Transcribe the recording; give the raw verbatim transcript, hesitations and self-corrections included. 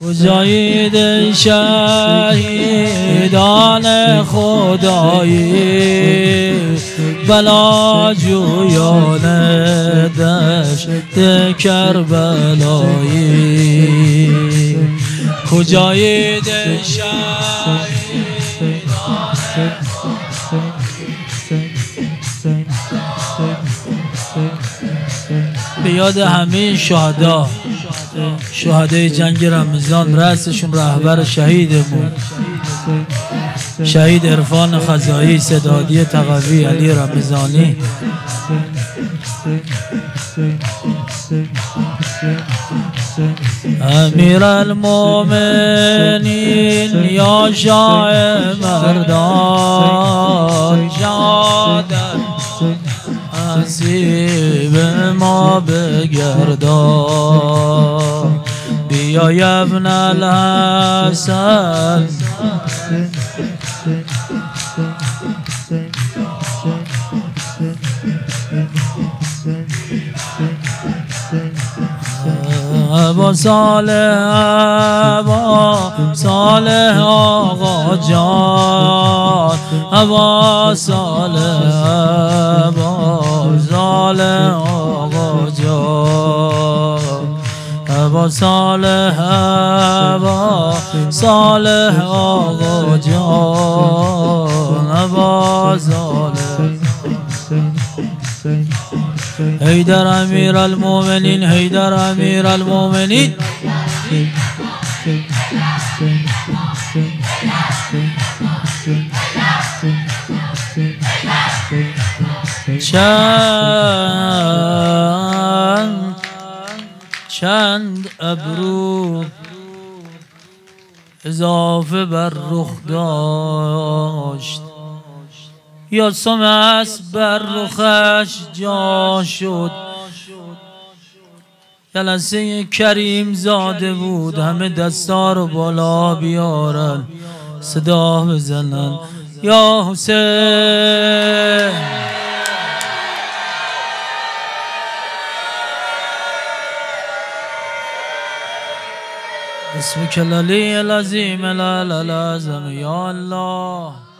مجاهد شهیدان خدایی، بلا جویان دشت کربلایی. مجاهد شهیدان به یاد همه شهدا، شهدای جنگ رمضان، رأسشون رهبر شهیدمون شهید عرفان خزایی، سدادی تقوی، علی رمضانی. امیر المومنین یا شاه مردان، شهادت نصیب ما بگردان. بیا یا ابن الحسن ابا صالح، ابا صالح آقا جان، ابا صالح، ابا صالح آقا جان، ابا صالح، ابا صالح آقا جان، ابا صالح. حیدر امیر المومنین، حیدر امیر المومنین. چند چند ابرو اضافه بر رخ داشت، یا سمس بر رخش جا شد. جلسه کریم زاده بود، همه دستا رو بالا بیارن، صدا بزنن یا حسین. اسمك العلی العظیم العلی العظم یا الله.